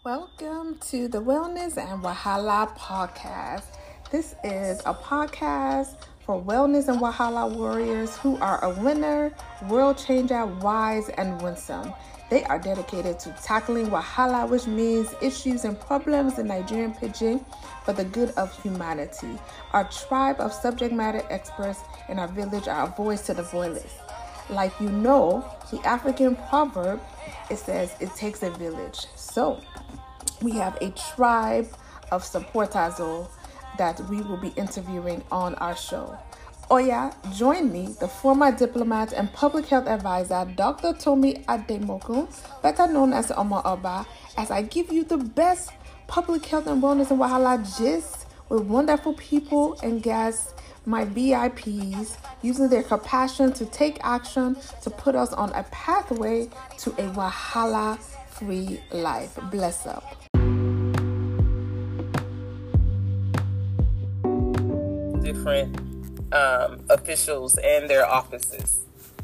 Welcome to the Wellness and Wahala podcast. This is a podcast for wellness and Wahala warriors who are a winner, world changer, wise, and winsome. They are dedicated to tackling Wahala, which means issues and problems in Nigerian Pidgin for the good of humanity. Our tribe of subject matter experts in our village are a voice to the voiceless. Like you know, the African proverb, it says it takes a village. So we have a tribe of supporters that we will be interviewing on our show. Oya, join me, the former diplomat and public health advisor, Dr. Tomi Ademokun, better known as Omo Oba, as I give you the best public health and wellness and Wahala gist with wonderful people and guests, my VIPs, using their compassion to take action to put us on a pathway to a Wahala-free life. Bless up. Different officials and their offices.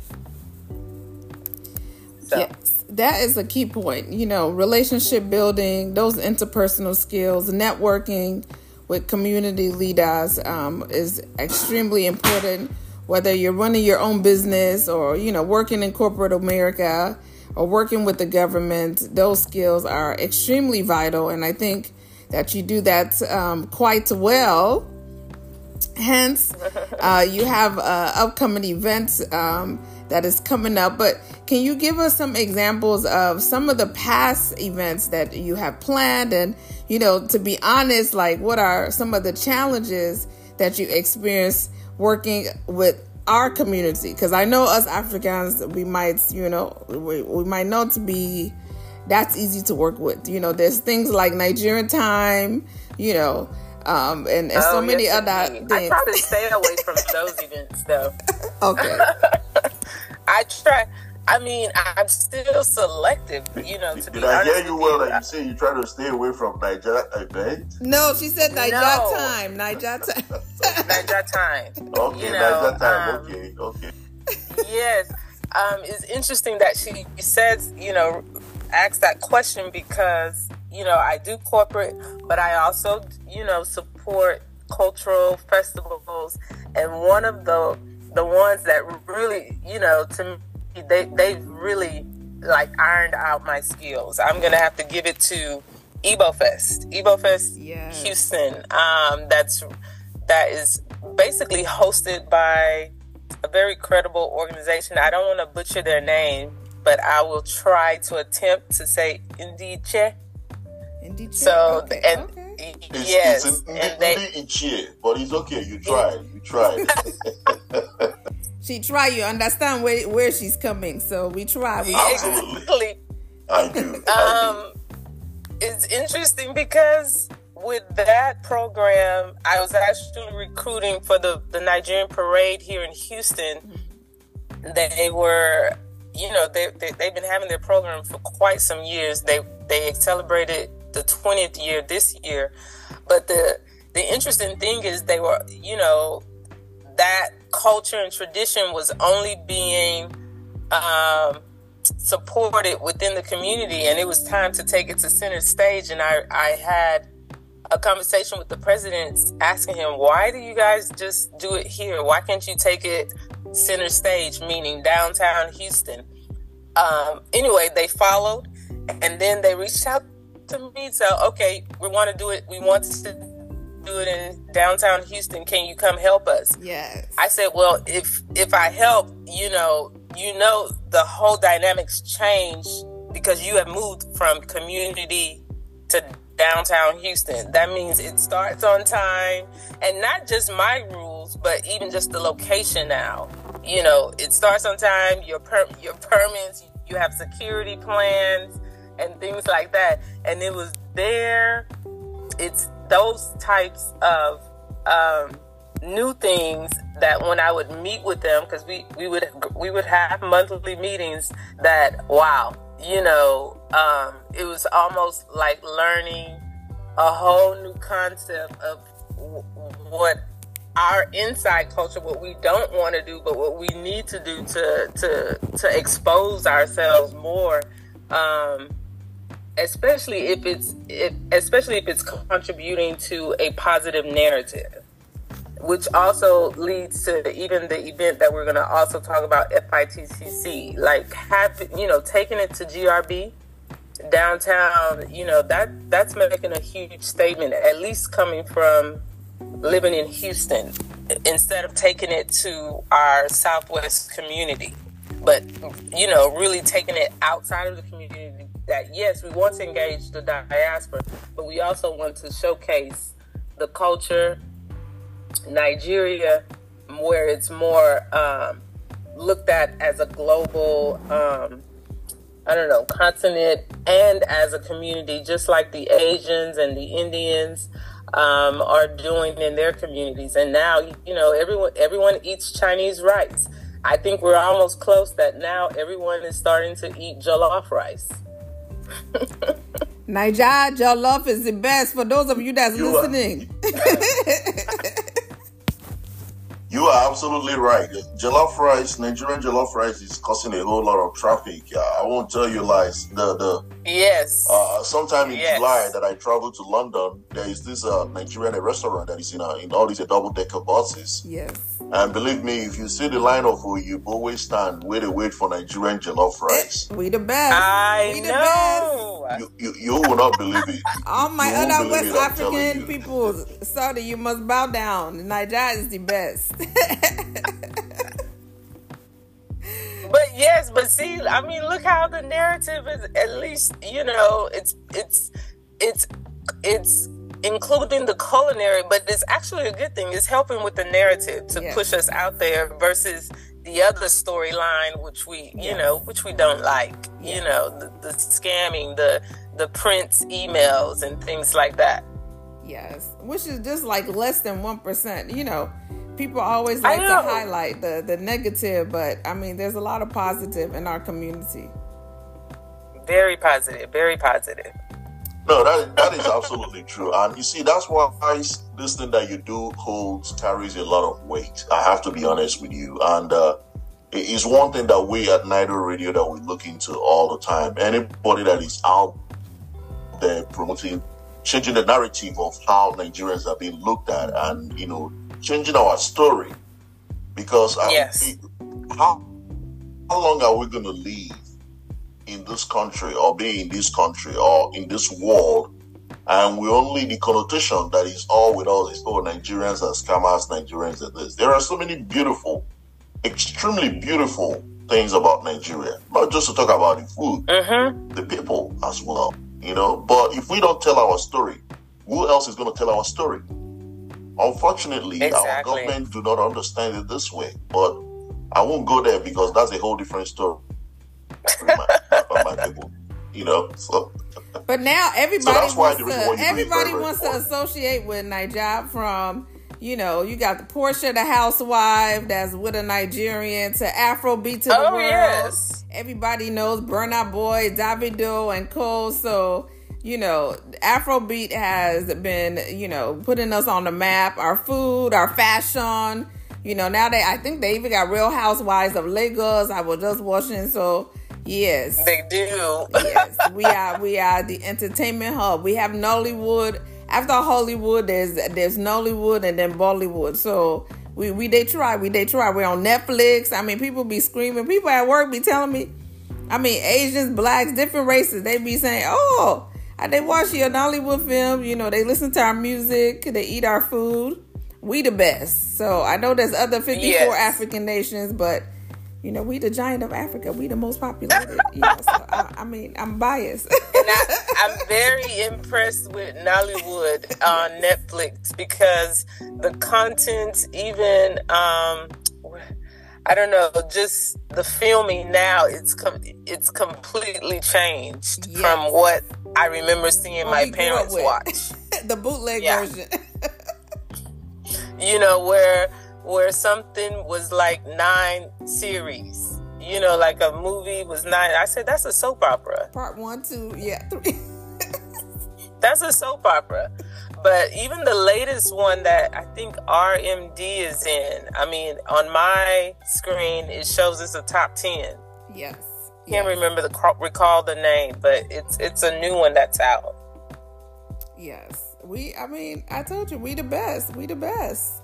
So. Yes, that is a key point. You know, relationship building, those interpersonal skills, networking with community leaders is extremely important, whether you're running your own business or, you know, working in corporate America or working with the government. Those skills are extremely vital, and I think that you do that quite well. Hence, you have upcoming events that is coming up. But can you give us some examples of some of the past events that you have planned? And, you know, to be honest, like, what are some of the challenges that you experience working with our community? Because I know us Africans, we might, you know, we might not be that's easy to work with. You know, there's things like Nigerian time, you know, and so many other things. I try to stay away from those events, though. Okay. I try. I mean, I'm still selective, you know, to be honest. Did I hear you well that you say you try to stay away from Niger event? No, she said Niger time. Niger time. Okay, you know, Niger time. Okay. Yes. It's interesting that she says, you know, asked that question because, you know, I do corporate, but I also, you know, support cultural festivals. And one of the ones that really, you know, to me, they've really like ironed out my skills. I'm going to have to give it to Igbo Fest. Yes. Houston. That is basically hosted by a very credible organization. I don't want to butcher their name, but I will try to attempt to say Indiche. So, okay. And okay. Yes, it's and they, but it's okay. You tried. She tried. You understand where she's coming, so we try. Absolutely. I do. It's interesting because with that program, I was actually recruiting for the Nigerian parade here in Houston. They were, you know, they've been having their program for quite some years. They celebrated the 20th year this year. But the interesting thing is they were, you know, that culture and tradition was only being supported within the community, and it was time to take it to center stage. And I had a conversation with the president asking him, why do you guys just do it here? Why can't you take it center stage, meaning downtown Houston? Anyway, they followed, and then they reached out to me. So, okay, we want to do it. We want to do it in downtown Houston. Can you come help us? Yes. I said, well, if I help, you know, the whole dynamics change because you have moved from community to downtown Houston. That means it starts on time, and not just my rules, but even just the location now. You know, it starts on time, your permits, you have security plans and things like that. And it was there. It's those types of new things that when I would meet with them, because we would have monthly meetings, that wow, you know, it was almost like learning a whole new concept of what our inside culture, what we don't want to do, but what we need to do to expose ourselves more. especially if it's contributing to a positive narrative, which also leads to even the event that we're going to also talk about, FITCC, like taking it to GRB downtown, that's making a huge statement, at least coming from living in Houston, instead of taking it to our Southwest community. But, really taking it outside of the community, that yes, we want to engage the diaspora, but we also want to showcase the culture, Nigeria, where it's more looked at as a global, continent, and as a community, just like the Asians and the Indians are doing in their communities. And now, everyone eats Chinese rice. I think we're almost close that now everyone is starting to eat jollof rice. Nigeria jollof is the best for those of you that's listening. You are absolutely right. Jollof rice, Nigerian jollof rice is causing a whole lot of traffic. I won't tell you lies. Yes. Sometime in July that I traveled to London, there is this Nigerian restaurant that is in all these double-decker buses. Yes. And believe me, if you see the line of who you always stand, wait for Nigerian jollof rice. We the best. I know. You will not believe it. All my other West African people, sorry, you must bow down. Nigeria is the best. But see, I mean, look how the narrative is. At least it's including the culinary, but it's actually a good thing. It's helping with the narrative to push us out there versus the other storyline, which we don't like. The scamming, the Prince emails and things like that. Yes, which is just like less than 1%. People always like to highlight the negative, but I mean, there's a lot of positive in our community. Very positive, very positive. No, that is absolutely true. And you see, that's why this thing that you do carries a lot of weight. I have to be honest with you. And it is one thing that we at Nido Radio that we look into all the time. Anybody that is out there promoting, changing the narrative of how Nigerians are being looked at, and changing our story, because how long are we going to live in this country, or be in this country, or in this world, and we only, the connotation that is all with us is, Nigerians are scammers, Nigerians are this. There are so many beautiful, extremely beautiful things about Nigeria, not just to talk about the food, the people as well, but if we don't tell our story, who else is going to tell our story? Unfortunately, our government do not understand it this way, but I won't go there because that's a whole different story. My people, So. But now everybody so wants to associate with Nigeria, from you got the Portia the housewife that's with a Nigerian, to Afrobeat to the world. Yes. Everybody knows Burna Boy, Davido, and Cole. So Afrobeat has been, putting us on the map, our food, our fashion. Now I think they even got Real Housewives of Lagos. I was just watching. So, yes. They do. Yes. We are the entertainment hub. We have Nollywood. After Hollywood, there's Nollywood and then Bollywood. So, they try. We're on Netflix. I mean, people be screaming. People at work be telling me, Asians, blacks, different races, they be saying, they watch your Nollywood film, they listen to our music, they eat our food. We the best. So I know there's other 54 African nations, but we the giant of Africa. We the most populated. So I'm biased. And I'm very impressed with Nollywood on Netflix, because the content, even I don't know, just the filming now, it's completely changed from what I remember seeing my parents watch. The bootleg version. Where something was like 9 series. Like a movie was 9. I said, that's a soap opera. Part 1, 2, 3. That's a soap opera. But even the latest one that I think RMD is in, on my screen, it shows it's a top 10. Yes. Can't recall the name, but it's a new one that's out. Yes. I told you, we the best. We the best.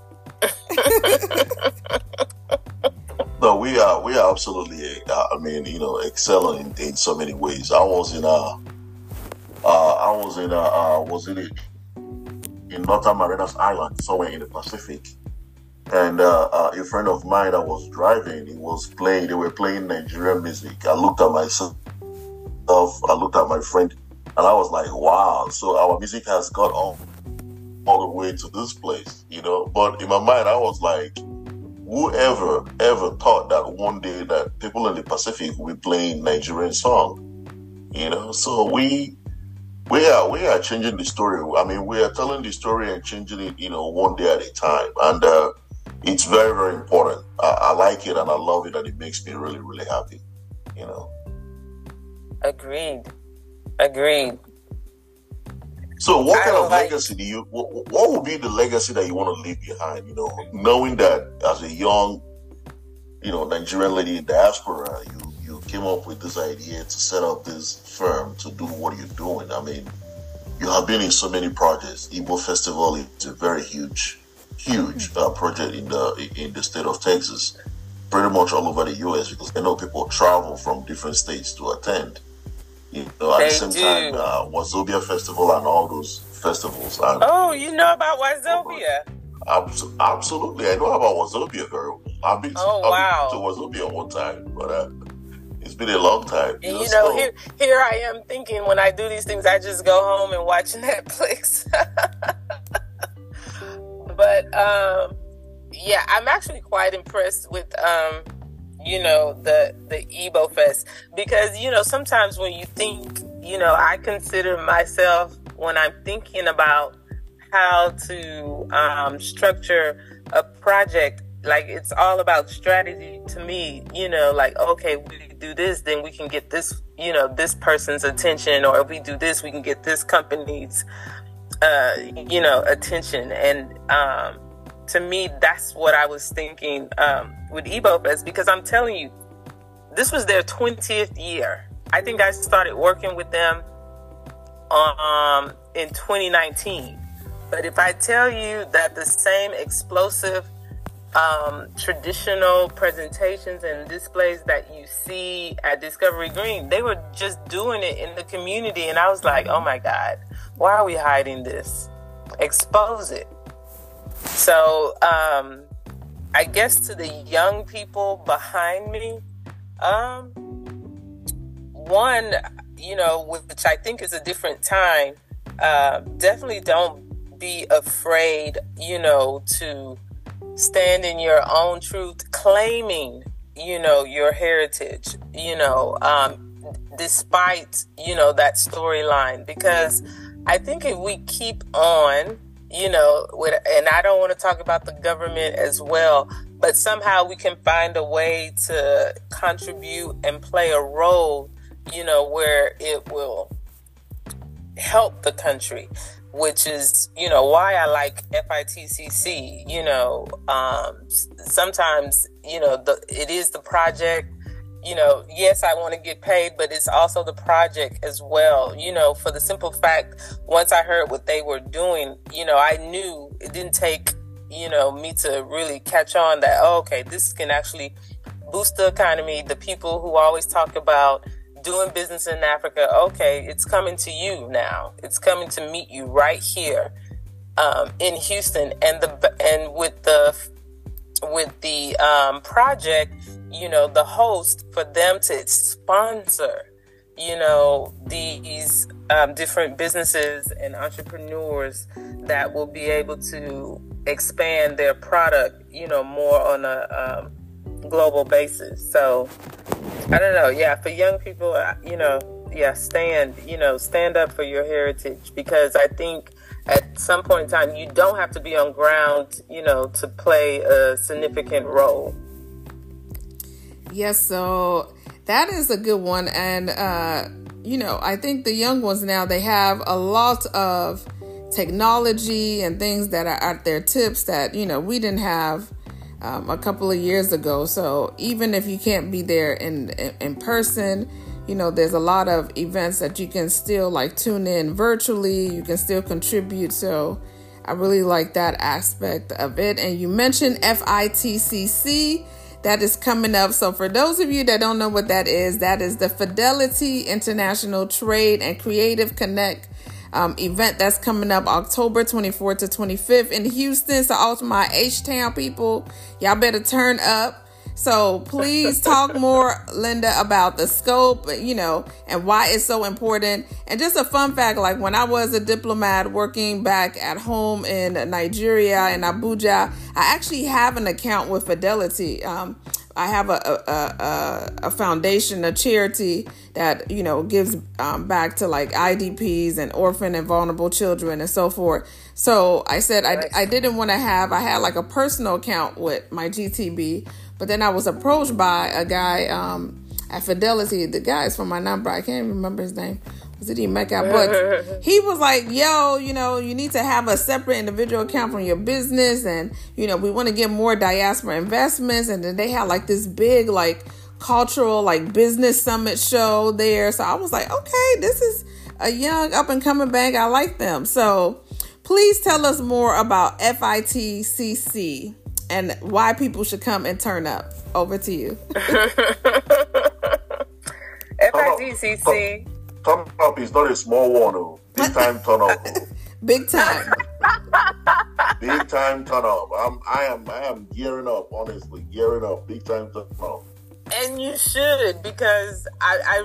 No, we are absolutely, excelling in so many ways. Was in Northern Marianas Island, somewhere in the Pacific. And a friend of mine that was driving, they were playing Nigerian music. I looked at myself, I looked at my friend, and I was like, wow, so our music has got all the way to this place, But in my mind, I was like, whoever ever thought that one day that people in the Pacific will be playing Nigerian song, So we are changing the story. I mean, we are telling the story and changing it, one day at a time. And it's very, very important. I like it and I love it, and it makes me really, really happy, Agreed. So what kind of legacy what would be the legacy that you want to leave behind, knowing that as a young, Nigerian lady in diaspora, you came up with this idea to set up this firm to do what you're doing. I mean, you have been in so many projects. Igbo Festival is a very huge project in the state of Texas, pretty much all over the U.S. because I know people travel from different states to attend. At the same time, Wazobia Festival and all those festivals. You know about Wazobia? Absolutely, I know about Wazobia very well. I've been to Wazobia one time, but it's been a long time. And here I am thinking when I do these things, I just go home and watch Netflix. But I'm actually quite impressed with the Igbo Fest, because sometimes when you think, I consider myself, when I'm thinking about how to structure a project, like it's all about strategy to me, okay, we do this, then we can get this, this person's attention, or if we do this, we can get this company's attention. And to me, that's what I was thinking with Igbo Fest, because I'm telling you, this was their 20th year. I think I started working with them in 2019. But if I tell you that the same explosive traditional presentations and displays that you see at Discovery Green, they were just doing it in the community. And I was like, oh my God, why are we hiding this? Expose it. So I guess to the young people behind me, one, which I think is a different time, definitely don't be afraid, to stand in your own truth, claiming, your heritage, despite, that storyline. Because I think if we keep on, and I don't want to talk about the government as well, but somehow we can find a way to contribute and play a role, where it will help the country, which is, why I like FITCC. Sometimes, it is the project, yes, I want to get paid, but it's also the project as well, for the simple fact, once I heard what they were doing, I knew it didn't take, me to really catch on that, okay, this can actually boost the economy. The people who always talk about doing business in Africa, okay, it's coming to you now. It's coming to meet you right here in Houston, and with the project, the host, for them to sponsor, these different businesses and entrepreneurs that will be able to expand their product, more on a global basis. So I don't know. Yeah, for young people, stand up for your heritage, because I think at some point in time, you don't have to be on ground, to play a significant role. Yes, so that is a good one. And, I think the young ones now, they have a lot of technology and things that are at their tips that, we didn't have a couple of years ago. So even if you can't be there in person, there's a lot of events that you can still like tune in virtually. You can still contribute. So I really like that aspect of it. And you mentioned FITCC. That is coming up. So for those of you that don't know what that is the Fidelity International Trade and Creative Connect event that's coming up October 24th to 25th in Houston. So all my H-Town people, y'all better turn up. So please talk more, Linda, about the scope, and why it's so important. And just a fun fact, like when I was a diplomat working back at home in Nigeria, in Abuja, I actually have an account with Fidelity. I have a foundation, a charity that, gives back to like IDPs and orphan and vulnerable children and so forth. So I said I didn't want to I had like a personal account with my GTB. But then I was approached by a guy at Fidelity. The guy is from my number. I can't remember his name. Was it Emeka? But he was like, yo, you need to have a separate individual account from your business. And, we want to get more diaspora investments. And then they had like this big, like cultural, like business summit show there. So I was like, okay, this is a young up and coming bank. I like them. So please tell us more about FITCC. And why people should come and turn up. Over to you. FITCC. Turn up is not a small one. Oh. Big time turn up. Oh. Big time. Big time turn up. I am gearing up, honestly. Gearing up. Big time turn up. And you should, because I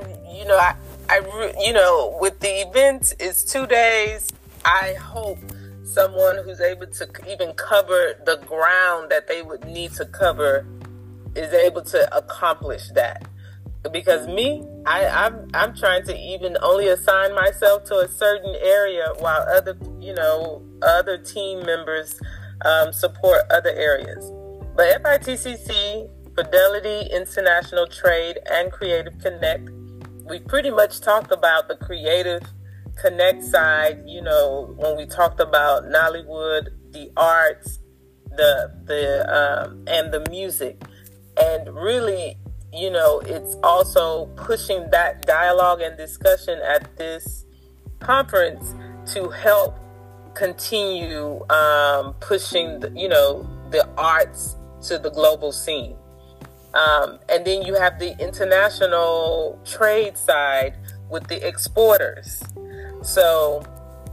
with the event, it's 2 days. I hope someone who's able to even cover the ground that they would need to cover is able to accomplish that. Because I'm trying to even only assign myself to a certain area while other team members support other areas. But FITCC, Fidelity International Trade and Creative Connect, we pretty much talked about the creative Connect side, when we talked about Nollywood, the arts, and the music, and really, it's also pushing that dialogue and discussion at this conference to help continue pushing, the arts to the global scene. And then you have the international trade side with the exporters. So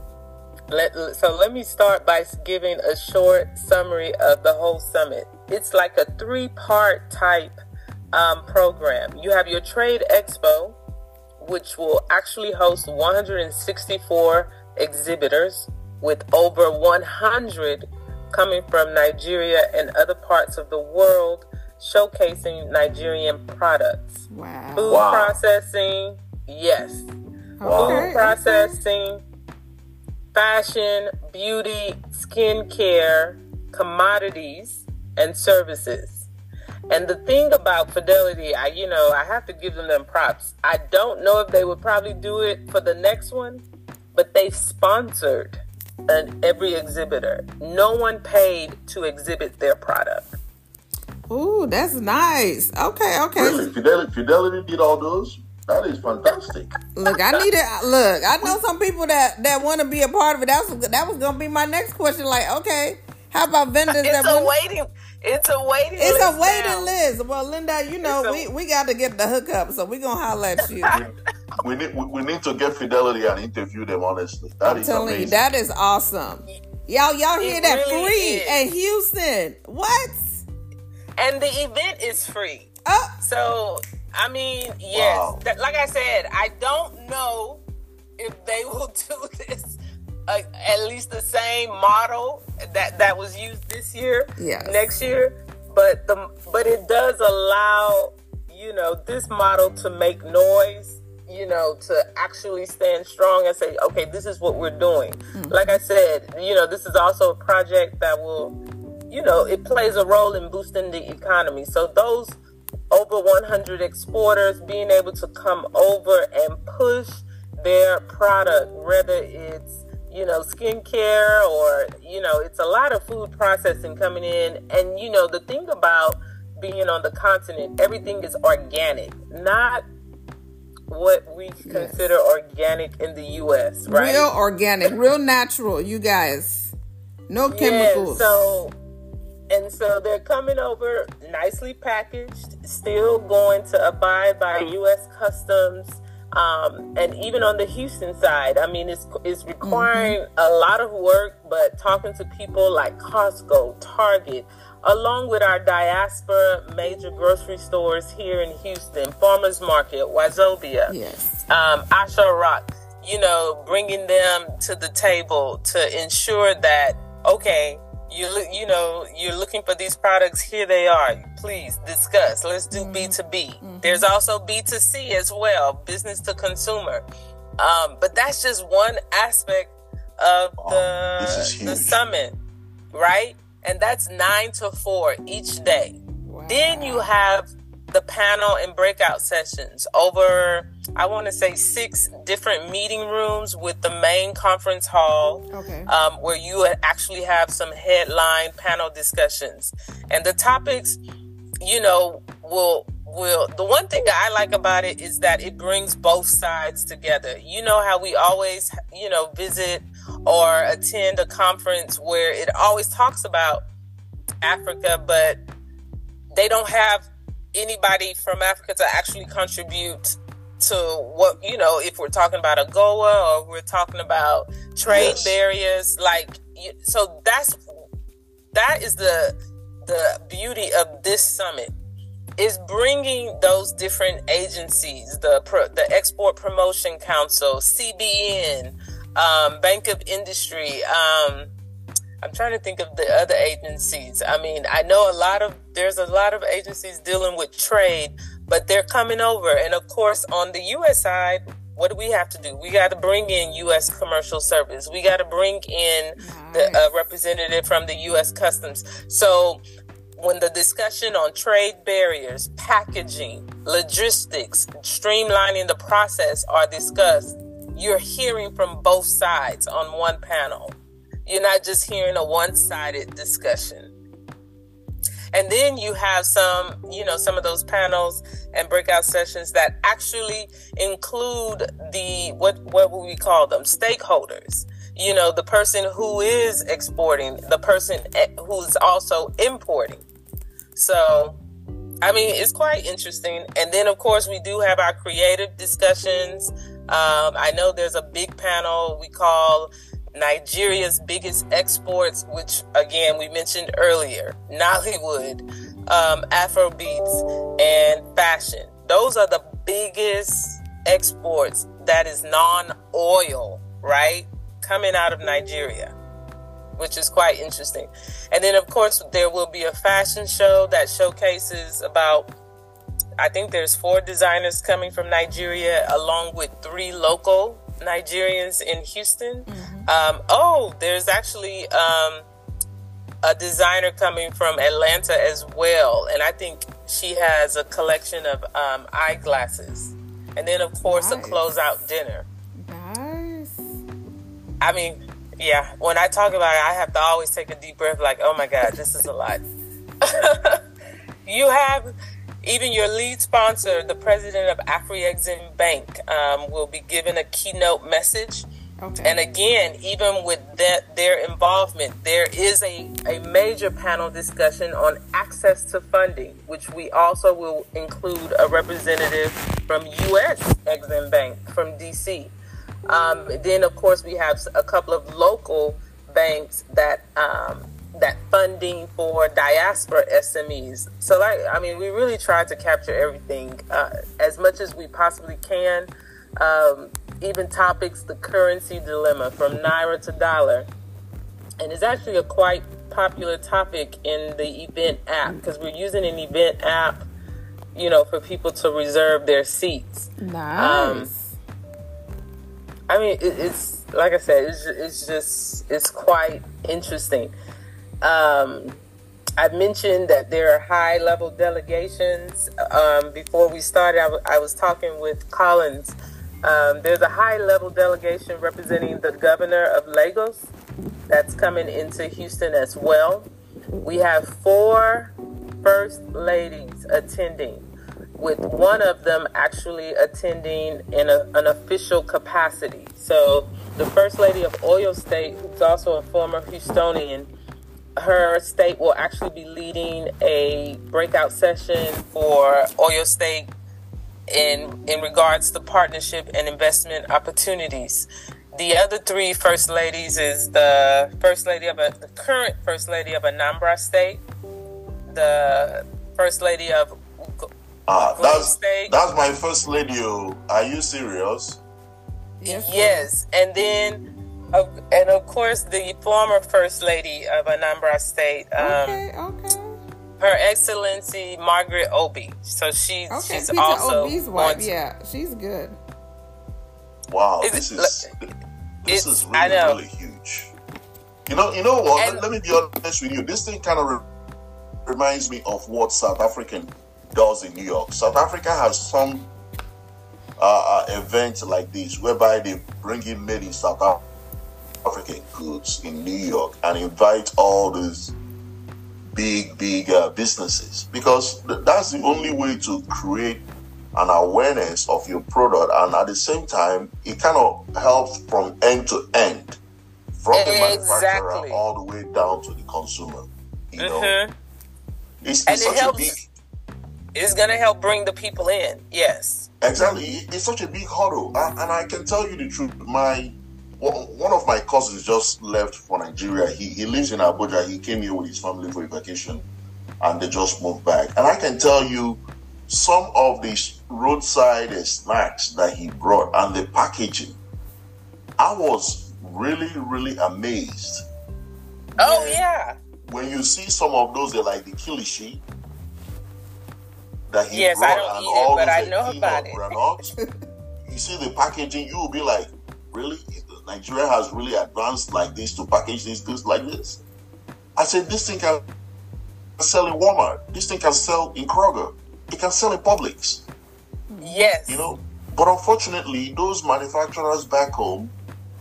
let me start by giving a short summary of the whole summit. It's like a 3-part type program. You have your Trade Expo, which will actually host 164 exhibitors with over 100 coming from Nigeria and other parts of the world, showcasing Nigerian products. Wow. Food processing, yes. Food processing, fashion, beauty, skincare, commodities, and services. And the thing about Fidelity, I have to give them props. I don't know if they would probably do it for the next one, but they've sponsored every exhibitor. No one paid to exhibit their product. Ooh, that's nice. Okay. Really? Fidelity did all those? That is fantastic. Look, I know some people that want to be a part of it. That was going to be my next question. Like, okay, how about vendors It's a waiting list. Well, Linda, we got to get the hookup, so we're going to holler at you. we need to get Fidelity and interview them, honestly. I'm telling amazing. You, that is awesome. Y'all hear that? Really free in Houston. What? And the event is free. Oh. So, yes. Wow. Like I said, I don't know if they will do this, at least the same model that was used this year, next year. But it does allow, this model to make noise, to actually stand strong and say, okay, this is what we're doing. Mm-hmm. Like I said, this is also a project that will, it plays a role in boosting the economy. So those over 100 exporters being able to come over and push their product, whether it's skincare, or, it's a lot of food processing coming in. And, the thing about being on the continent, everything is organic, not what we consider organic in the U.S., right? Real organic, real natural, you guys. No chemicals. So they're coming over nicely packaged, still going to abide by U.S. customs. And even on the Houston side, it's requiring a lot of work, but talking to people like Costco, Target, along with our diaspora major grocery stores here in Houston, Farmers Market, Wazobia, Asha Rock, bringing them to the table to ensure that, okay, you're looking for these products. Here they are. Please discuss. Let's do B2B. There's also B2C as well, business to consumer. But that's just one aspect of the summit, right? And that's 9 to 4 each day. Wow. Then you have the panel and breakout sessions over, I want to say, 6 different meeting rooms with the main conference hall, where you actually have some headline panel discussions. And the topics, will the one thing that I like about it is that it brings both sides together. You know how we always, visit or attend a conference where it always talks about Africa, but they don't have anybody from Africa to actually contribute to what, if we're talking about AGOA or we're talking about trade barriers, so that is the beauty of this summit, is bringing those different agencies, the Export Promotion Council, CBN, Bank of Industry, I'm trying to think of the other agencies. I know there's a lot of agencies dealing with trade, but they're coming over. And of course, on the U.S. side, what do we have to do? We got to bring in U.S. Commercial Service. We got to bring in the representative from the U.S. Customs. So when the discussion on trade barriers, packaging, logistics, streamlining the process are discussed, you're hearing from both sides on one panel. You're not just hearing a one-sided discussion. And then you have some of those panels and breakout sessions that actually include what would we call them? Stakeholders. The person who is exporting, the person who's also importing. So, it's quite interesting. And then, of course, we do have our creative discussions. I know there's a big panel we call Nigeria's biggest exports, which again we mentioned earlier, Nollywood, Afrobeats, and fashion. Those are the biggest exports that is non-oil, right, coming out of Nigeria, which is quite interesting. And then of course there will be a fashion show that showcases I think there's 4 designers coming from Nigeria, along with 3 local Nigerians in Houston. There's actually a designer coming from Atlanta as well, and I think she has a collection of eyeglasses. And then of course a closeout dinner. Nice. When I talk about it, I have to always take a deep breath, like, oh my God, this is a lot. You have even your lead sponsor, the president of Afrexim Bank, will be giving a keynote message. Okay. And again, even with their involvement, there is a major panel discussion on access to funding, which we also will include a representative from U.S. Exim Bank from D.C. Then, of course, we have a couple of local banks that funding for diaspora SMEs. So, we really try to capture everything as much as we possibly can. Even topics, the currency dilemma from Naira to dollar. And it's actually a quite popular topic in the event app, because we're using an event app, for people to reserve their seats. Nice. It's like I said, it's quite interesting. I mentioned that there are high-level delegations. Before we started, I was talking with Collins There's a high-level delegation representing the governor of Lagos that's coming into Houston as well. We have 4 first ladies attending, with one of them actually attending in an official capacity. So the First Lady of Oyo State, who's also a former Houstonian, her state will actually be leading a breakout session for Oyo State in regards to partnership and investment opportunities. The other 3 first ladies is the current first lady of Anambra State, the first lady of State. That's my first lady. Are you serious? Yes, and then of course the former first lady of Anambra State. Okay. Her Excellency Margaret Obi. So she's Peter also Obi's wife. Yeah, she's good. Wow, this is really, really huge. You know what? Let me be honest with you. This thing kind of reminds me of what South Africa does in New York. South Africa has some events like this whereby they bring in made in South African goods in New York and invite all these big businesses, because that's the only way to create an awareness of your product, and at the same time it kind of helps from end to end, from the manufacturer all the way down to the consumer. You know, it's going to help bring the people in. Yes, exactly. It's such a big hurdle, and I can tell you the truth. One of my cousins just left for Nigeria. He lives in Abuja. He came here with his family for a vacation, and they just moved back. And I can tell you, some of these roadside snacks that he brought and the packaging, I was really, really amazed. Oh, yeah. When you see some of those, they're like the kilishi that he brought. I don't eat it, but I know about it. You see the packaging, you will be like, really? Nigeria has really advanced like this to package these goods like this? I said, this thing can sell in Walmart. This thing can sell in Kroger. It can sell in Publix. Yes. You know, but unfortunately, those manufacturers back home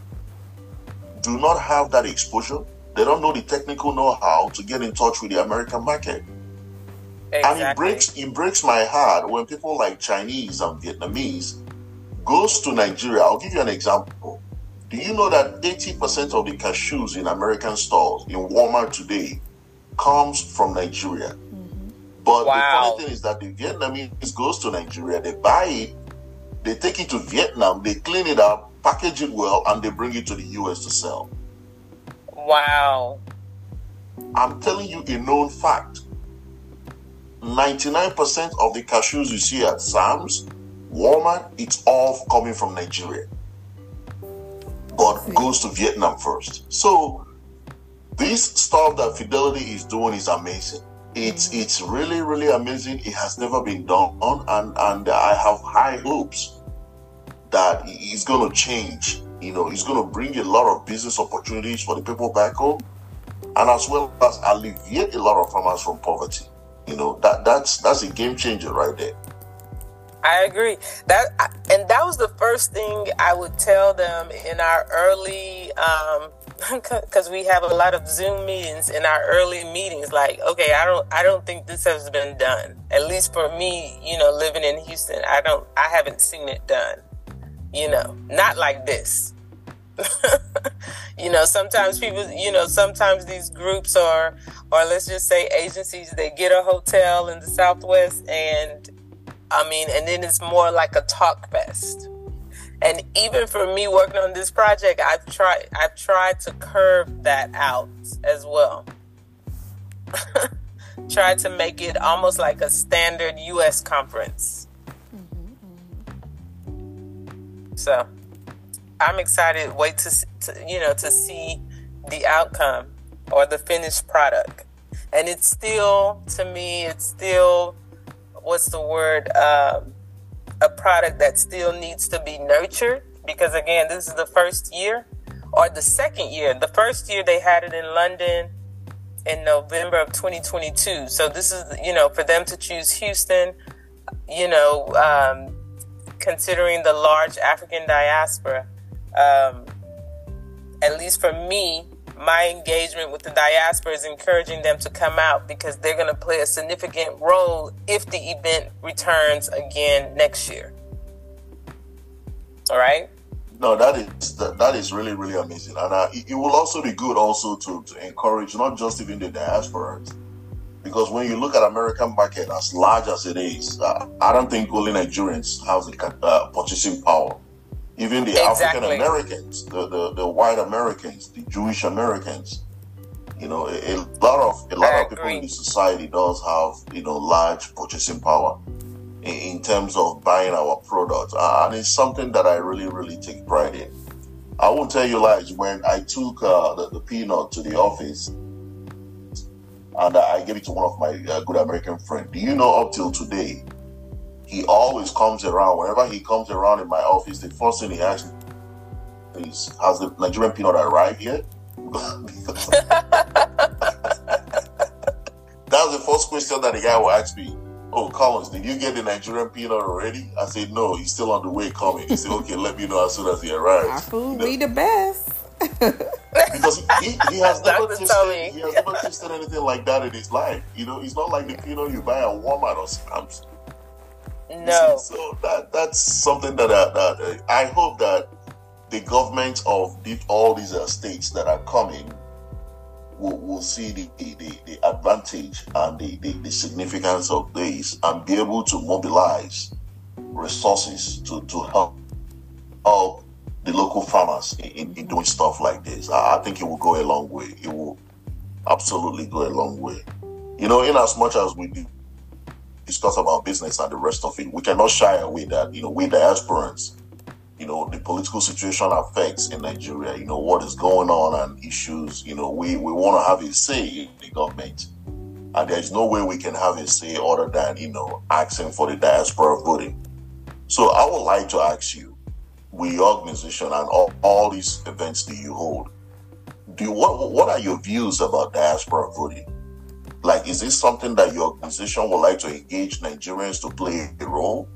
do not have that exposure. They don't know the technical know-how to get in touch with the American market. Exactly. And it breaks my heart when people like Chinese and Vietnamese goes to Nigeria. I'll give you an example. Do you know that 80% of the cashews in American stores, in Walmart today, comes from Nigeria? But the funny thing is that the Vietnamese goes to Nigeria, they buy it, they take it to Vietnam, they clean it up, package it well, and they bring it to the US to sell. Wow. I'm telling you a known fact. 99% of the cashews you see at Sam's, Walmart, it's all coming from Nigeria, but goes to Vietnam first. So this stuff that Fidelity is doing is amazing. It's really, really amazing. It has never been done, and I have high hopes that it's going to change. You know, it's going to bring a lot of business opportunities for the people back home, and as well as alleviate a lot of farmers from poverty. You know, that's a game changer right there. I agree. That was the first thing I would tell them in our early, because we have a lot of Zoom meetings in our early meetings. Like, okay, I don't think this has been done. At least for me, you know, living in Houston, I haven't seen it done. You know, not like this. You know, sometimes people, you know, sometimes these groups or let's just say agencies, they get a hotel in the Southwest and then it's more like a talk fest. And even for me working on this project, I've tried to curve that out as well. Tried to make it almost like a standard US conference. So I'm excited. Wait to see the outcome or the finished product. And it's still, to me, what's the word? A product that still needs to be nurtured, because again, this is the first year or the second year. The first year they had it in London in November of 2022. So this is, you know, for them to choose Houston, you know, considering the large African diaspora. At least for me, my engagement with the diaspora is encouraging them to come out because they're going to play a significant role if the event returns again next year. All right? No, that is really, really amazing. And it will also be good also to encourage not just even the diasporans. Because when you look at American market, as large as it is, I don't think only Nigerians have the purchasing power. Even the African Americans, the white Americans, the Jewish Americans, a lot of people in the society does have, large purchasing power in terms of buying our products. And it's something that I really, really take pride in. I won't tell you lies. When I took the peanut to the office, and I gave it to one of my good American friends. Do you know, up till today, he always comes around. Whenever he comes around in my office, the first thing he asks me is, has the Nigerian peanut arrived yet? That's the first question that the guy will ask me. Oh, Collins, did you get the Nigerian peanut already? I said, no, he's still on the way coming. He said, okay, let me know as soon as he arrives. Our food be the best. Because he has never tasted anything like that in his life. It's not like the peanut you buy at Walmart or Sam's. No. So that's something that I hope that the government of all these states that are coming will see the advantage and the significance of this and be able to mobilize resources to help the local farmers in doing stuff like this. I think it will go a long way. It will absolutely go a long way. In as much as we discuss about business and the rest of it, we cannot shy away that, we diasporans, the political situation affects in Nigeria, what is going on and issues, we want to have a say in the government. And there's no way we can have a say other than, asking for the diaspora voting. So I would like to ask you, with your organization and all these events that you hold, what are your views about diaspora voting? Like, is this something that your organization would like to engage Nigerians to play a role?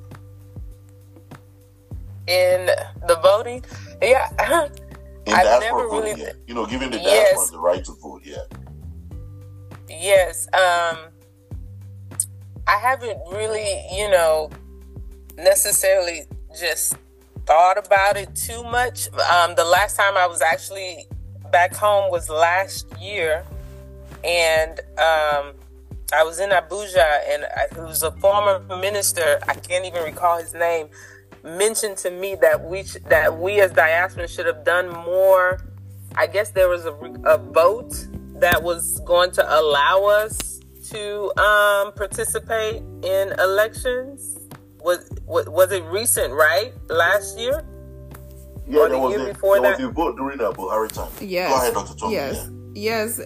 In the voting? Yeah. In diaspora voting, yeah. Giving the diaspora the right to vote, yeah. Yes. I haven't really, necessarily just thought about it too much. The last time I was actually back home was last year, and I was in Abuja, and it was a former minister, I can't even recall his name, mentioned to me that we as diaspora should have done more. I guess there was a vote that was going to allow us to participate in elections. Was it recent, right? Last year? Yeah, there was a vote during the Buhari time. Yes. Go ahead, Dr. Tom. Yes. Yeah. Yes.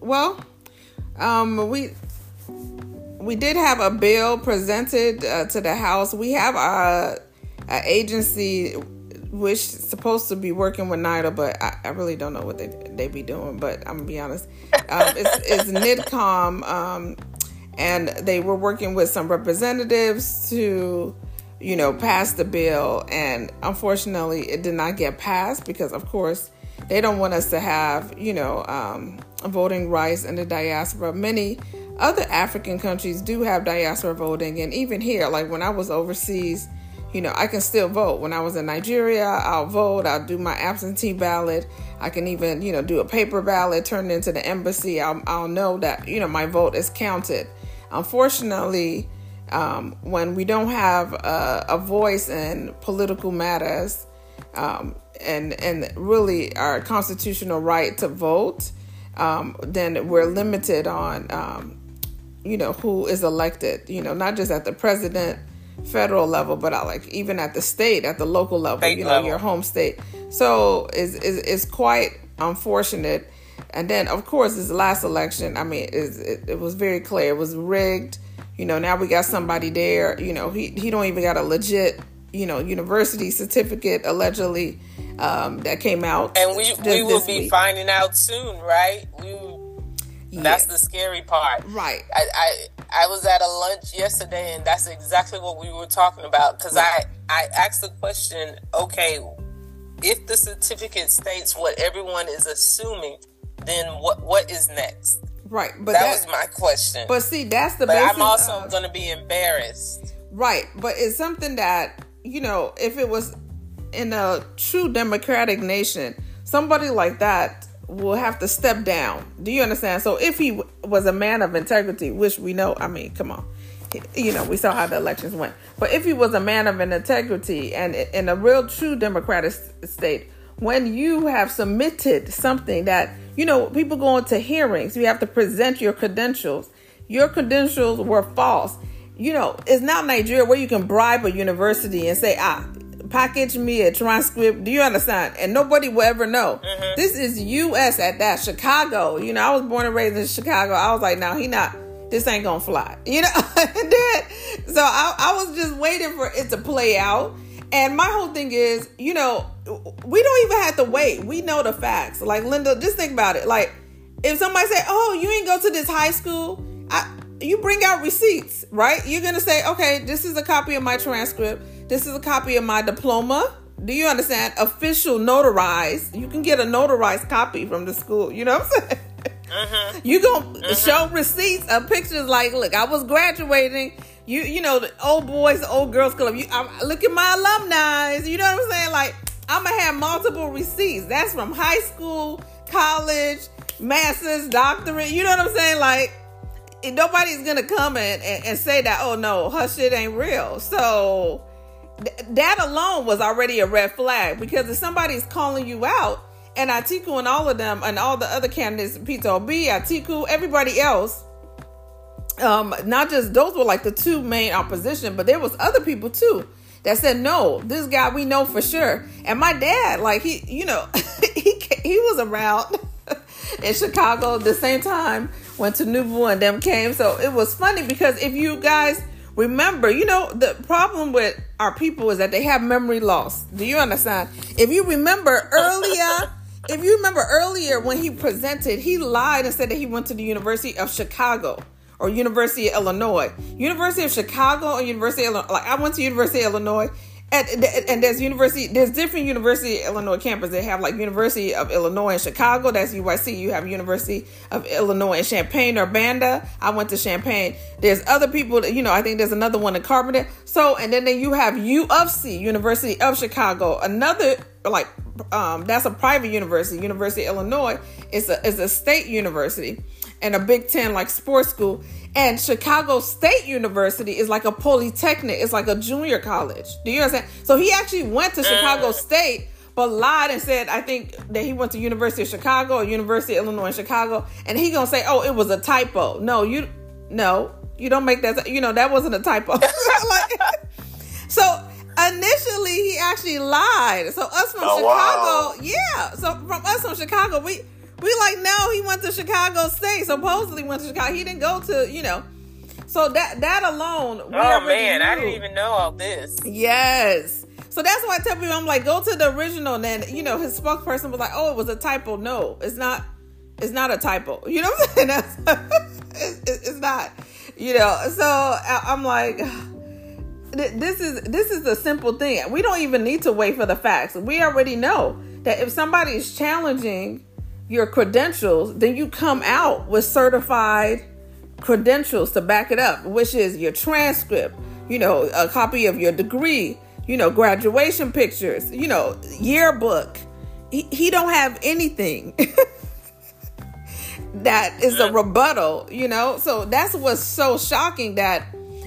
We did have a bill presented to the House. We have an agency which is supposed to be working with NIDA, but I really don't know what they be doing, but I'm going to be honest. It's NIDCOM, and they were working with some representatives to, pass the bill. And unfortunately, it did not get passed because, of course, they don't want us to have, voting rights in the diaspora. Many other African countries do have diaspora voting. And even here, like when I was overseas, I can still vote. When I was in Nigeria, I'll vote. I'll do my absentee ballot. I can even, do a paper ballot, turn it into the embassy. I'll know that, my vote is counted. Unfortunately, when we don't have a voice in political matters, and really our constitutional right to vote, then we're limited on, who is elected, not just at the president, federal level, but even at the state, at the local level, your home state. So it's quite unfortunate. And then, of course, this last election, it was very clear. It was rigged. Now we got somebody there, he don't even got a legit, university certificate, allegedly, that came out. And we will be finding out soon, right? That's the scary part. Right. I was at a lunch yesterday, and that's exactly what we were talking about, because I asked the question, okay, if the certificate states what everyone is assuming, then what is next? Right, but that was my question. But see, that's the. But I'm also going to be embarrassed. Right, but it's something that, you know, if it was in a true democratic nation, somebody like that will have to step down. Do you understand? So if he was a man of integrity, which we know, I mean, come on, you know, we saw how the elections went. But if he was a man of integrity and in a real true democratic state, when you have submitted something that, you know, people go into hearings, you have to present your credentials. Your credentials were false. You know, it's not Nigeria where you can bribe a university and say, package me a transcript. Do you understand? And nobody will ever know. Mm-hmm. This is U.S. at that. Chicago. You know, I was born and raised in Chicago. I was like, this ain't gonna fly. You know? And then, so I was just waiting for it to play out. And my whole thing is, you know, we don't even have to wait. We know the facts. Like, Linda, just think about it. Like, if somebody say, oh, you ain't go to this high school, you bring out receipts, right? You're going to say, okay, this is a copy of my transcript. This is a copy of my diploma. Do you understand? Official notarized. You can get a notarized copy from the school. You know what I'm saying? Mm-hmm. You going to show receipts of pictures like, look, I was graduating. You know, the old boys, the old girls club. Look at my alumni. You know what I'm saying? Like, I'm going to have multiple receipts. That's from high school, college, master's, doctorate. You know what I'm saying? Like, nobody's going to come and say that, oh, no, her shit ain't real. So that alone was already a red flag, because if somebody's calling you out, and Atiku and all of them and all the other candidates, Peter Obi, Atiku, everybody else, not just those were like the two main opposition, but there was other people too that said, no, this guy we know for sure. And my dad, like, he, you know, he was around in Chicago at the same time when Tinubu and them came. So it was funny because if you guys remember, you know, the problem with our people is that they have memory loss. Do you understand? If you remember earlier when he presented, he lied and said that he went to the University of Chicago or University of Illinois. University of Chicago or University of Illinois. Like, I went to University of Illinois, and there's different University of Illinois campus. They have like University of Illinois in Chicago, that's UIC. You have University of Illinois in Champaign-Urbana. I went to Champaign. There's other people that, you know, I think there's another one in Carbondale. So, and then you have U of C, University of Chicago, another, like, that's a private university. University of Illinois is a state university and a Big Ten like sports school. And Chicago State University is like a polytechnic. It's like a junior college. Do you understand? So he actually went to Chicago State, but lied and said, I think that he went to University of Chicago or University of Illinois in Chicago. And he gonna say, oh, it was a typo. No, you don't make that. You know, that wasn't a typo. So initially he actually lied. So us from Chicago, wow. Yeah. So from us from Chicago, we like, no, he went to Chicago State. Supposedly went to Chicago. He didn't go to, you know. So that alone. Oh man, I didn't even know all this. Yes. So that's why I tell people, I'm like, go to the original. And then, you know, his spokesperson was like, oh, it was a typo. No, it's not a typo. You know what I'm saying? It's not, you know. So I'm like, this is the simple thing. We don't even need to wait for the facts. We already know that if somebody is challenging your credentials, then you come out with certified credentials to back it up, which is your transcript, you know, a copy of your degree, you know, graduation pictures, you know, yearbook. He don't have anything that is a rebuttal, you know. So that's what's so shocking, that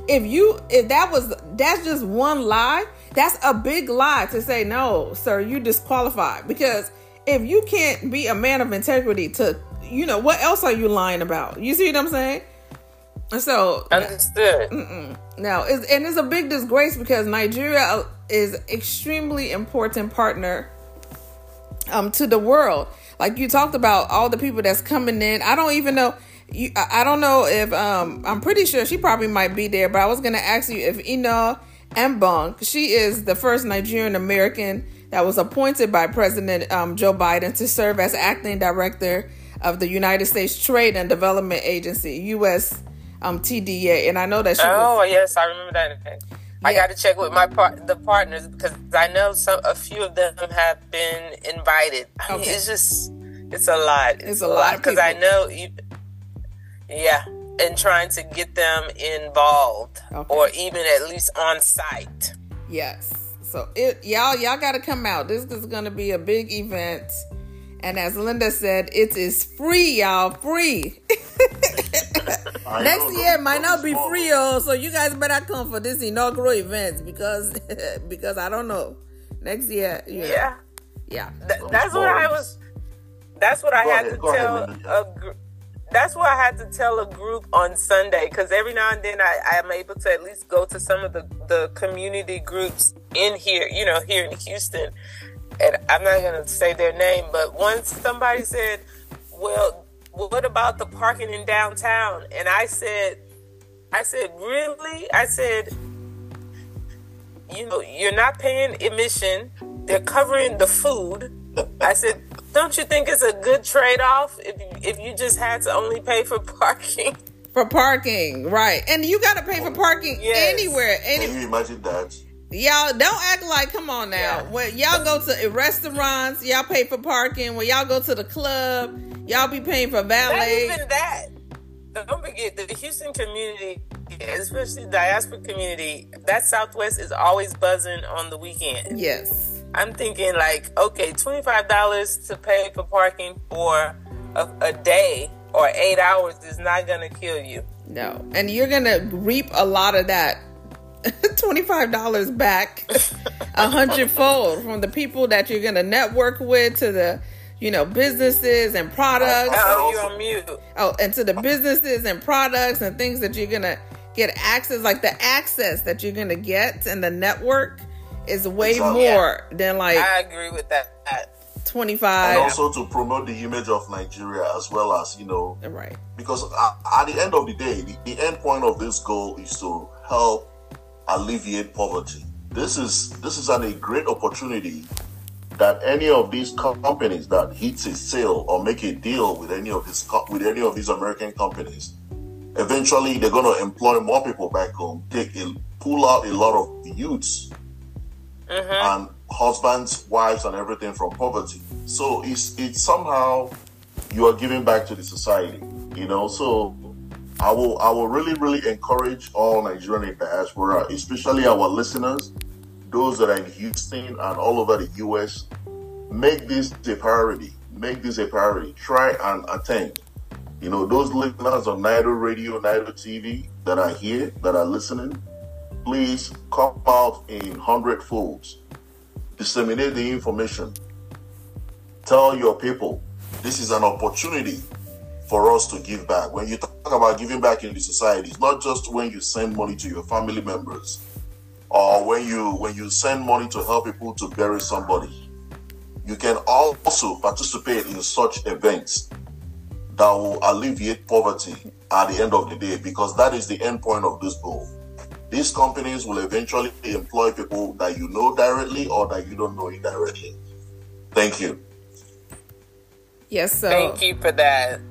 that's just one lie. That's a big lie to say, no, sir, you disqualified. Because if you can't be a man of integrity to, you know, what else are you lying about? You see what I'm saying? So understood. No, it's a big disgrace, because Nigeria is extremely important partner to the world. Like you talked about all the people that's coming in. I don't even know. I don't know if I'm pretty sure she probably might be there. But I was gonna ask you if Ina Mbong, she is the first Nigerian American that was appointed by President Joe Biden to serve as acting director of the United States Trade and Development Agency, US TDA. And I know that she yes, I remember that. I got to check with the partners, because I know a few of them have been invited. I mean, it's a lot. It's a lot because I know and trying to get them involved, or even at least on site. Yes. So y'all got to come out. This is going to be a big event. And as Linda said, it is free, y'all. Free. Next year might not be free, so you guys better come for this inaugural event, because I don't know. Next year, yeah. That's what I had to tell That's what I had to tell a group on Sunday, because every now and then I am able to at least go to some of the community groups in here, here in Houston. And I'm not going to say their name, but once somebody said, well, what about the parking in downtown? And I said, really? I said, you're not paying admission. They're covering the food. I said, don't you think it's a good trade-off if you just had to only pay for parking? For parking, right. And you got to pay for parking anywhere. Can you imagine that? Y'all don't act like, come on now. Yeah. When y'all go to restaurants, y'all pay for parking. When y'all go to the club, y'all be paying for valet. Not even that. Don't forget, the Houston community, especially the diaspora community, that Southwest is always buzzing on the weekend. Yes. I'm thinking like, okay, $25 to pay for parking for a day or 8 hours is not going to kill you. No. And you're going to reap a lot of that. $25 back 100-fold from the people that you're going to network with, to the businesses and products. Oh, you're on mute. Oh, and to the businesses and products and things that you're going to get access, like the access that you're going to get, and the network is way more than like. I agree with that. 25. And also to promote the image of Nigeria, as well as, right. Because at the end of the day, the end point of this goal is to help alleviate poverty. This is a great opportunity that any of these companies that hits a sale or make a deal with any of these American companies, eventually they're going to employ more people back home, pull out a lot of youths and husbands, wives, and everything from poverty. So it's somehow you are giving back to the society, So I will really, really encourage all Nigerian diaspora, especially our listeners, those that are in Houston and all over the U.S., make this a priority. Try and attend. Those listeners on Nido Radio, Nido TV that are here, that are listening, please come out in 100-folds. Disseminate the information. Tell your people this is an opportunity for us to give back. When you talk about giving back in the society, it's not just when you send money to your family members, or when you send money to help people to bury somebody. You can also participate in such events that will alleviate poverty at the end of the day, because that is the end point of this goal. These companies will eventually employ people that you know directly or that you don't know indirectly. Thank you. Yes, sir. Thank you for that.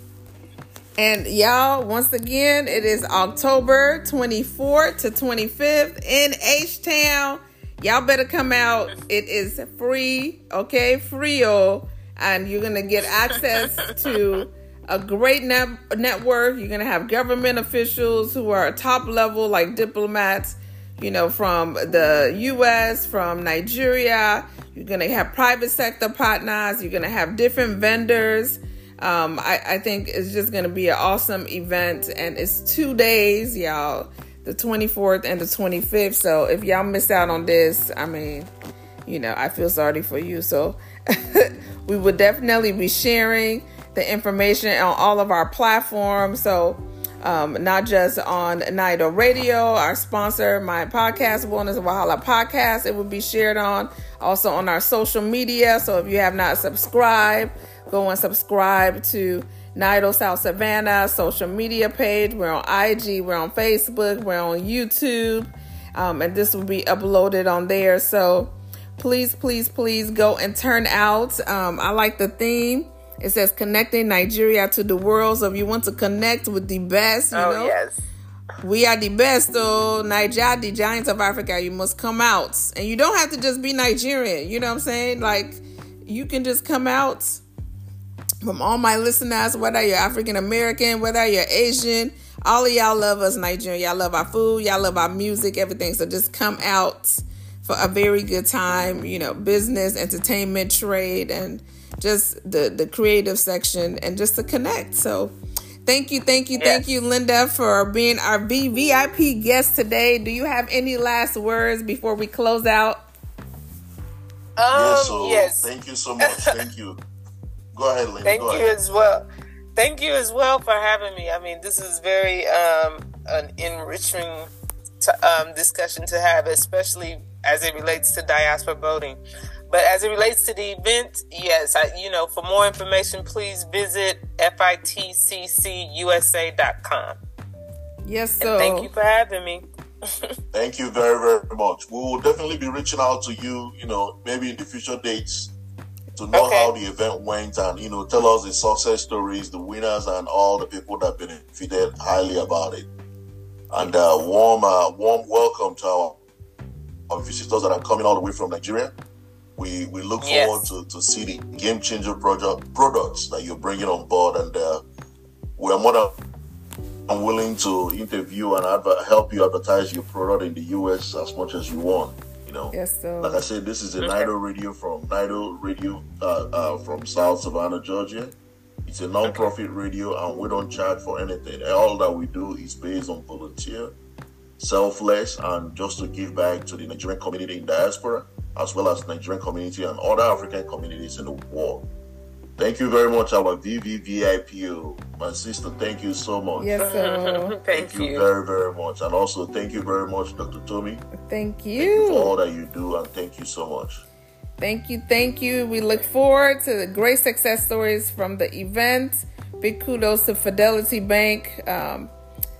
And y'all, once again, it is October 24th to 25th in H-Town. Y'all better come out. It is free, okay? Free-o. And you're going to get access to a great network. You're going to have government officials who are top level, like diplomats, from the U.S., from Nigeria. You're going to have private sector partners. You're going to have different vendors. I think it's just going to be an awesome event, and it's 2 days, y'all, the 24th and the 25th. So if y'all miss out on this, I mean, I feel sorry for you. So we would definitely be sharing the information on all of our platforms. So not just on Nido Radio, our sponsor, my podcast, Wellness and Wahala Podcast. It will be shared also on our social media. So if you have not subscribed, go and subscribe to Nido South Savannah social media page. We're on IG, we're on Facebook, we're on YouTube, and this will be uploaded on there. So please, please, please go and turn out. I like the theme. It says connecting Nigeria to the world. So if you want to connect with the best, yes, We are the best, though. Nigeria, the giants of Africa. You must come out. And you don't have to just be Nigerian. You know what I'm saying? Like, you can just come out. From all my listeners, whether you're African American, whether you're Asian, all of y'all love us Nigerian. Y'all love our food. Y'all love our music, everything. So just come out for a very good time. You know, business, entertainment, trade, and just the creative section, and just to connect. So thank you, Linda, for being our VIP guest today. Do you have any last words before we close out? Yes. Thank you so much. Thank you. Go ahead, Linda. Thank you as well. Thank you as well for having me. I mean, this is very an enriching discussion to have, especially as it relates to diaspora voting. But as it relates to the event, yes, for more information, please visit fitccusa.com. Yes, sir. And thank you for having me. Thank you very, very much. We will definitely be reaching out to you, maybe in the future dates to know how the event went and, tell us the success stories, the winners, and all the people that benefited highly about it. And warm welcome to our visitors that are coming all the way from Nigeria. We look forward to see the game changer products that you're bringing on board, and we are more than willing to interview and help you advertise your product in the US as much as you want. Yes, sir. Like I said, this is a NIDO radio from South Savannah, Georgia. It's a non-profit radio, and we don't charge for anything. All that we do is based on volunteer, selfless, and just to give back to the Nigerian community in diaspora, as well as Nigerian community and other African communities in the world. Thank you very much, our VVVIPO. My sister, thank you so much. Yes, sir. Thank you very, very much. And also, thank you very much, Dr. Tommy. Thank you. Thank you for all that you do, and thank you so much. Thank you. We look forward to the great success stories from the event. Big kudos to Fidelity Bank. I'm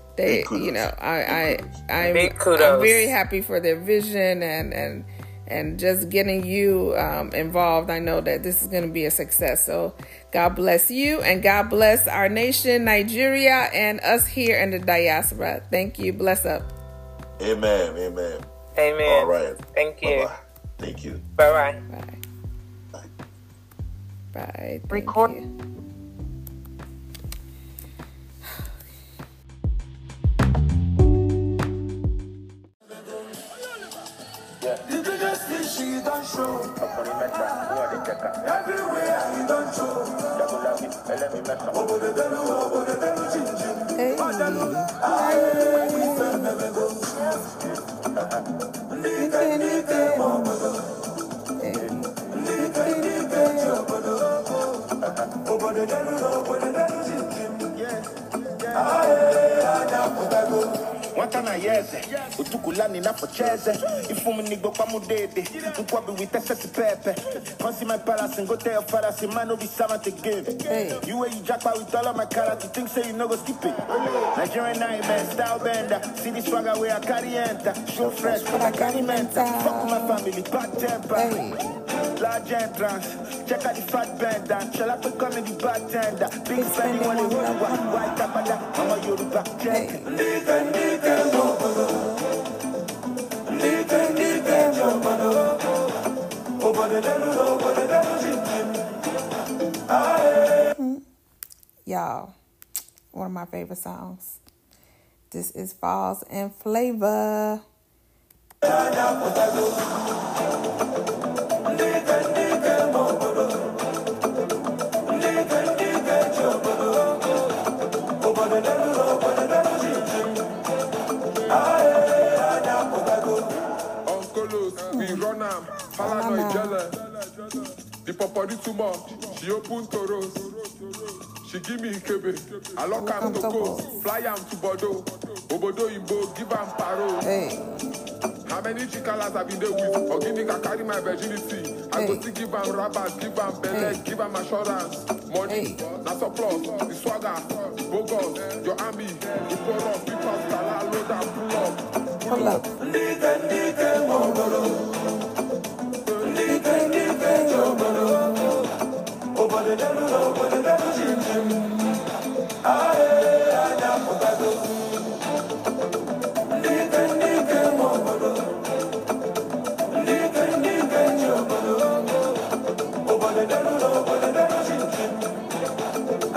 very happy for their vision and just getting you involved. I know that this is going to be a success. So God bless you, and God bless our nation, Nigeria, and us here in the diaspora. Thank you. Bless up. Amen. All right. Thank you. Bye-bye. Thank you. Bye-bye. Bye. Record. You. She don't show. Everywhere you don't show. Watana yeze, utukulani na pocheze. Ifumu nigo kwa mudede, ukwabi witese pepe. Consi my palace and go tell your father, say man no be sama to give. You way you jackpot with all of my character, you think say you no go skip it. Nigerian nightmare, style bender. See the swagger where I carry enter. Show fresh, but I carry mental. Fuck with my family, bad temper. Large entrance, check out the fat bender. Shall I become in the bartender? Big spending when they want white up and down. I'm a Yoruba check. Y'all, one of my favorite songs. This is Falls and Flavor. We run am, paranoid jealous. The popori too much, she open toros. She give me Ikebe, I lock am to coast, fly am to Bordeaux. Obodo Imbo, give am paro. How many chikalas have been there with? Organic, I carry my virginity. I go to give am rabbit, give am belly, give am assurance. Money, na surplus, the swagger, the bogus, your army, the pour up, people, stala, load and pull up.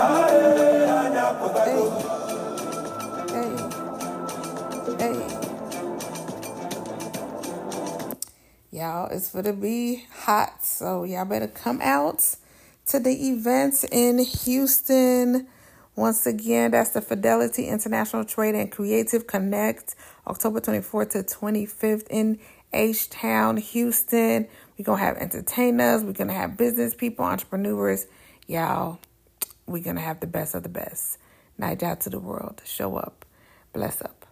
Y'all, it's going to be hot, so y'all better come out to the events in Houston. Once again, that's the Fidelity International Trade and Creative Connect, October 24th to 25th in H-Town, Houston. We're going to have entertainers. We're going to have business people, entrepreneurs. Y'all, we're going to have the best of the best. Night out to the world. Show up. Bless up.